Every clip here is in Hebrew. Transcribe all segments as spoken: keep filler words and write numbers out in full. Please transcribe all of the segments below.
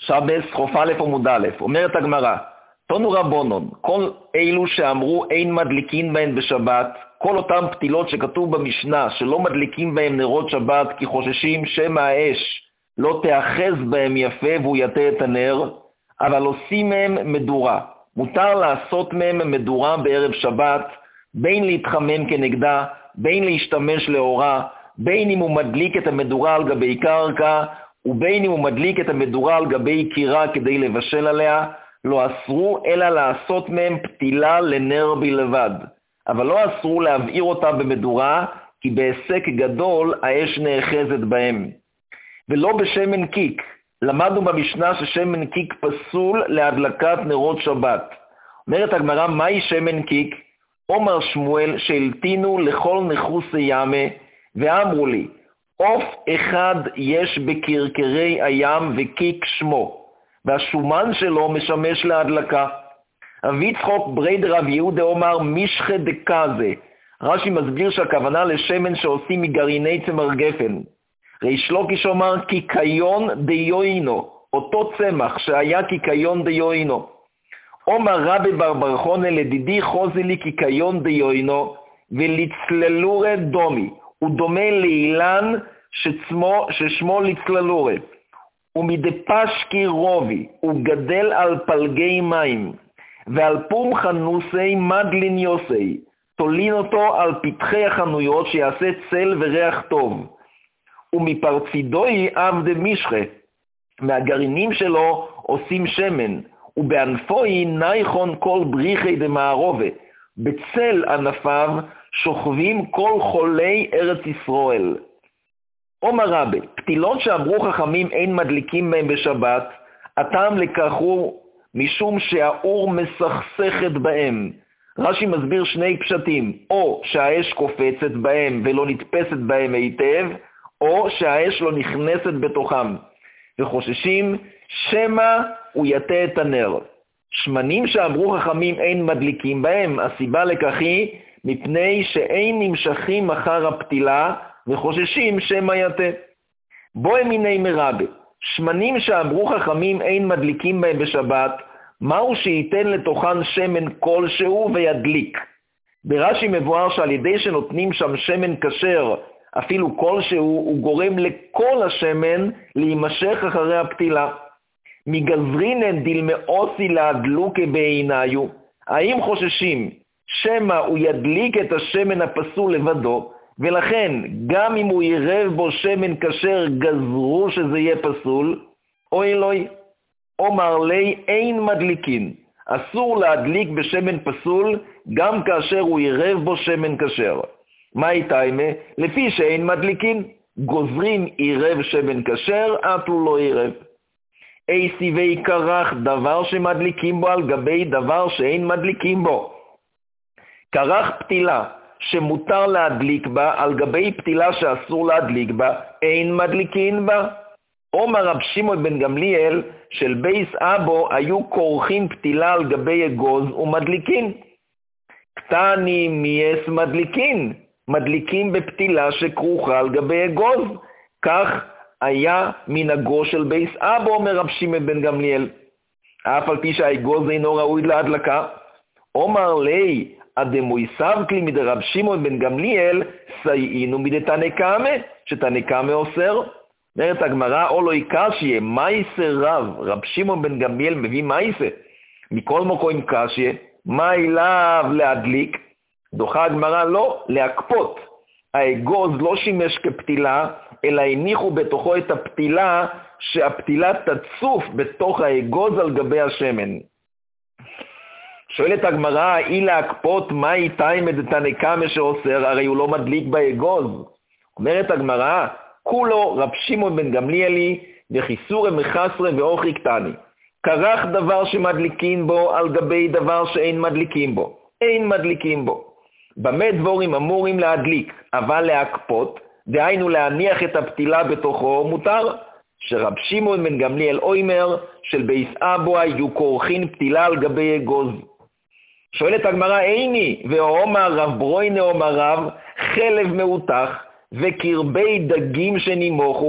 שבס חוף א' עמוד א', אומרת הגמרא, תנו רבונון, כל אלו שאמרו אין מדליקין בהן בשבת, כל אותם פתילות שכתוב במשנה שלא מדליקים בהם נרות שבת כי חוששים שמא האש לא תאחז בהם יפה והוא יטה את הנר, אבל עושים מהם מדורה. מותר לעשות מהם מדורה בערב שבת, בין להתחמם כנגדה, בין להשתמש לאורה, בין אם הוא מדליק את המדורה על גבי קרקע, ובין אם הוא מדליק את המדורה על גבי קירה כדי לבשל עליה, לא אסרו אלא לעשות מהם פתילה לנר בלבד. אבל לא אסרו להבעיר אותה במדורה, כי בעסק גדול האש נאחזת בהם. ולא בשמן קיק. למדנו במשנה ששמן קיק פסול להדלקת נרות שבת. אומרת הגמרא, מהי שמן קיק? אומר שמואל שהלתינו לכל נחוסי ימה, ואמרו לי, עוף אחד יש בקרקרי הים וקיק שמו, והשומן שלו משמש להדלקה. אבי צחוק ברי דרב יהודה אומר משחה דקזה. רש"י מסביר שהכוונה לשמן שעושים מגרעיני צמר גפן. ריש לוקיש אומר קיקיון דיואינו, אותו צמח שהיה קיקיון דיואינו. אומר רבי בר בר חונה לדידי חוזי לי קיקיון דיואינו ולצללורה דומי. הוא דומה לאילן שצמו, ששמו לצללורה. ומדפשקי רובי, הוא גדל על פלגי מים. ועל פום חנוסי מדלין יוסי, תולין אותו על פתחי החנויות שיעשה צל וריח טוב. ומפרצידוי עבד משחה, מהגרעינים שלו עושים שמן, ובענפוי נייכון כל בריחי דמערובה, בצל ענפיו שוכבים כל חולי ארץ ישראל. אומר רבי, פתילות שאמרו חכמים אין מדליקים בהם בשבת, הטעם לכך הוא משום שהאור מסכסכת בהם. רש"י מסביר שני פשטים, או שהאש קופצת בהם ולא נתפסת בהם היטב, או שהאש לא נכנסת בתוכם, וחוששים שמא הוא יטה את הנר. שמנים שאמרו חכמים אין מדליקים בהם, הסיבה לכך היא מפני שאין נמשכים אחר הפתילה וחוששים שמא יטה. בואי מיני מרבה, שמנים שאמרו חכמים אין מדליקים בהם בשבת, מהו שייתן לתוכן שמן כלשהו וידליק? ברש"י מבואר שעל ידי שנותנים שם שמן כשר, אפילו כלשהו, הוא גורם לכל השמן להימשך אחרי הפתילה. מגזרינן דילמאוסי להדלוקה בעיניו, האם חוששים שמא הוא ידליק את השמן הפסול לבדו, ולכן גם אם הוא ירב בו שמן כשר גזרו שזה יהיה פסול? או אלוהי, אומר לי אין מדליקין, אסור להדליק בשמן פסול גם כאשר הוא ירב בו שמן כשר. מה איתיימה? לפי שאין מדליקין, גוזרים ירב שמן כשר, אפילו לא ירב. אי סיבי קרח, דבר שמדליקים בו על גבי דבר שאין מדליקים בו. קרח פתילה שמותר להדליק בה על גבי פתילה שאסור להדליק בה, אין מדליקין בה. אומר רב שמעון בן גמליאל של בייס אבו היו כורכים פתילה על גבי אגוז ומדליקין. קטני מייס מדליקין, מדליקים בפתילה שכרוכה על גבי אגוז. כך היה מנהגו של בייס אבו, אומר רב שמעון בן גמליאל. אף על פי שהאגוז אינו ראוי להדלקה. אומר לי, אדמוי סבקלי מדרב שמעון בן גמליאל, סייעינו מדתנא קמא, שתנא קמא אוסר. אומרת הגמרא, או לא יקשיה, מייסה רב, רב שמעון בן גמליאל מביא מייסה. מכל מקום קשיה, מה אליו להדליק? דוחה הגמרא, לא, להקפות. האגוז לא שימש כפתילה, אלא הניחו בתוכו את הפתילה, שהפתילה תצוף בתוך האגוז על גבי השמן. שואלת הגמרא, אי להקפות, מה איתי מדתנא קמא שאוסר, הרי הוא לא מדליק באגוז. אומרת הגמרא, כולו רב שמעון בן גמליאלי וחיסורי מחסרה ואוכי קטני. קרח דבר שמדליקים בו על גבי דבר שאין מדליקים בו. אין מדליקים בו. במה דבורים אמורים להדליק, אבל להקפות, דהיינו להניח את הפתילה בתוכו, מותר. שרב שמעון בן גמליאל אומר של בייס אבו היו כורכים פתילה על גבי אגוז. שואלת הגמרא, איני, ואומר רב ברוינה אומר רב, חלב מאותח, וקרבי דגים שנימוכו,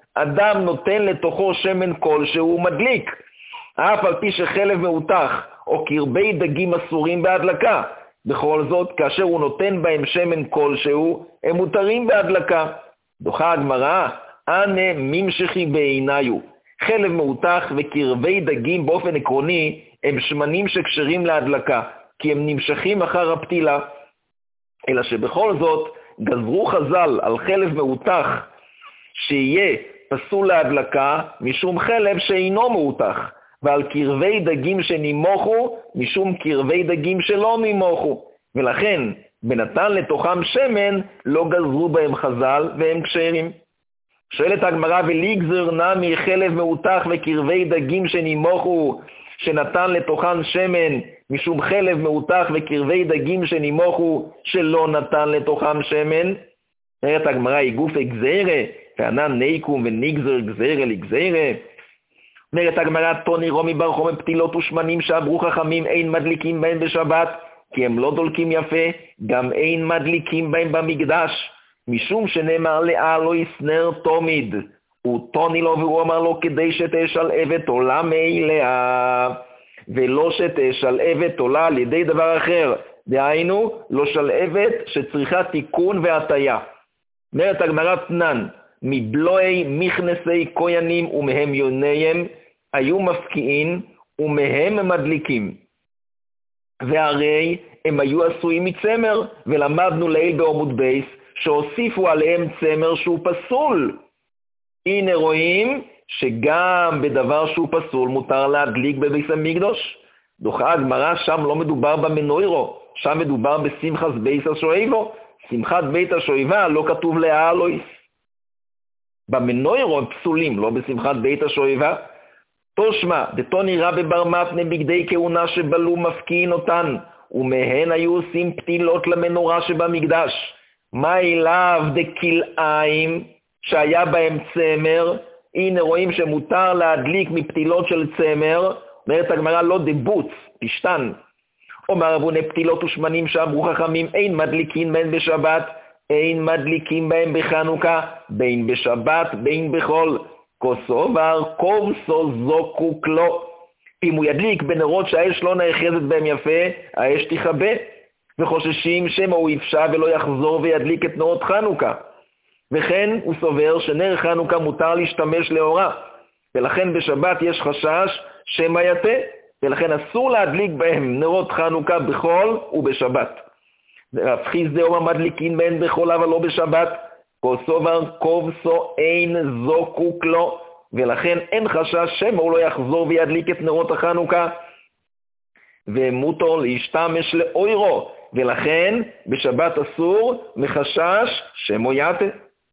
אדם נותן לתוכו שמן כלשהו מדליק, אף על פי שחלב מאותח או קרבי דגים אסורים בהדלקה. בכל זאת, כאשר הוא נותן בהם שמן כלשהו, הם מותרים בהדלקה. דוחה הגמרא, אנה ממשכי בעיניו. חלב מאותח וקרבי דגים באופן עקרוני הם שמנים שקשרים להדלקה, כי הם נמשכים אחר הפתילה. אלא שבכל זאת גזרו חז"ל על חלב מאותח שיהיה פסול להדלקה משום חלב שאינו מאותח, ועל קרבי דגים שנימוכו משום קרבי דגים שלא נימוכו, ולכן בנתן לתוכם שמן לא גזרו בהם חז"ל והם כשרים. שואלת הגמרא, וליגזר נמי חלב מאותח וקרבי דגים שנימוכו שנתן לתוכן שמן משום חלב מאותח וקרבי דגים שנימוכו שלא נתן לתוכם שמן? אומרת הגמרא, איגוף גזירה וענן ניקום וניגזר גזירה לגזירה. אומרת הגמרא, תוני רומי בר חומי פתילות ושמנים שאמרו חכמים אין מדליקים בהם בשבת, כי הם לא דולקים יפה, גם אין מדליקים בהם במקדש, משום שנאמר לאלו יסנר תומיד, ותוני לו והוא אמר לו כדי שתשלהבת עולה מאליה, ולא שתשלהבת עולה על ידי דבר אחר, דהיינו לא שלהבת שצריכה תיקון והטיה. אומרת הגמרא, תנן מבלועי מכנסי כהנים ומהם יוניהם היו מפקיעים ומהם מדליקים, והרי הם היו עשויים מצמר, ולמדנו לעיל בעמוד בייס שהוסיפו עליהם צמר שהוא פסול. הנה רואים שגם בדבר שהוא פסול מותר להדליק בביס המקדוש. דוחה הגמרא, שם לא מדובר במנוירו, שם מדובר בשמחת בית השואיבו. שמחת בית השואיבה לא כתוב לאלויס. במנוירו הם פסולים, לא בשמחת בית השואיבה. תושמע, דתוני רבי בר מתנה בגדי כהונה שבלו מפקיעין אותן, ומהן היו עושים פתילות למנורה שבמקדש. מה אליו דכלאיים שהיה בהם צמר? הנה רואים שמותר להדליק מפתילות של צמר. אומרת הגמרא, לא דבוץ, פשטן. אומר אבוני פתילות ושמנים שאמרו חכמים אין מדליקים בהם בשבת, אין מדליקים בהם בחנוכה, בין בשבת בין בחול. כוסו ור קורסו זוקוק לו. אם הוא ידליק בנרות שהאש לא נאחזת בהם יפה, האש תיכבה, וחוששים שמא הוא יפשע ולא יחזור וידליק את נרות חנוכה. וכן הוא סובר שנר חנוכה מותר להשתמש לאורה, ולכן בשבת יש חשש שמא יתה, ולכן אסור להדליק בהם נרות חנוכה בחול ובשבת. רב זה אומר מדליקין בהן בחול אבל לא בשבת, כוסו ור קורסו אין זוקוק לו, ולכן אין חשש שמא הוא לא יחזור וידליק את נרות החנוכה, ומותר להשתמש לאוירו, ולכן בשבת אסור מחשש שמא יתה.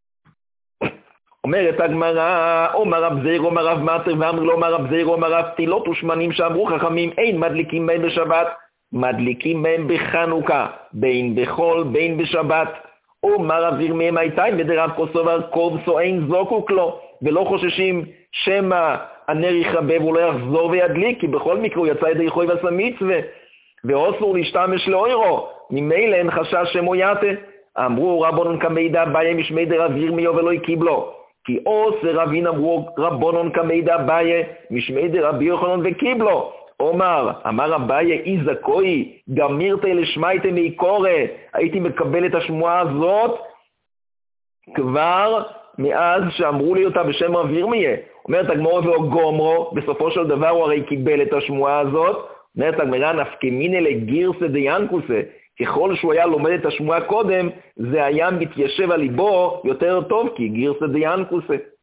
אומרת הגמרא, אומר רב זעיר, אומר רב מטר, ואמר לו אומר רב זעיר, אומר רב פתילות ושמנים שאמרו חכמים אין מדליקים בהם בשבת, מדליקים בהם בחנוכה, בין בחול בין בשבת. אומר רב זעיר מהם הייתיים בדרב כוסו ור קורסו אין זוקוק לו, ולא חוששים שמא הנר יכבה והוא לא יחזור וידליק, כי בכל מקרה הוא יצא ידי חוי ועשה מצווה, ואוסור להשתמש לאוירו, ממילא אין חשש שמו יתה. אמרו רבונון כמידע באיה משמי דרב ירמיהו ולא קיבלו, כי עושה רבין אמרו רבונון כמידע באיה משמי דרבי יוחנן וקיבלו. אומר, אמר אביי אי זכוי, גמירתי לשמייתי מעיקורא, הייתי מקבל את השמועה הזאת כבר מאז שאמרו לי אותה בשם רב ירמיה. אומרת הגמרא ואוגומרו, בסופו של דבר הוא הרי קיבל את השמועה הזאת. אומרת הגמרא נפקמיני לגירסא דיינקוסא, ככל שהוא היה לומד את השמועה קודם, זה היה מתיישב על ליבו יותר טוב, כי גירסא דיינקוסא.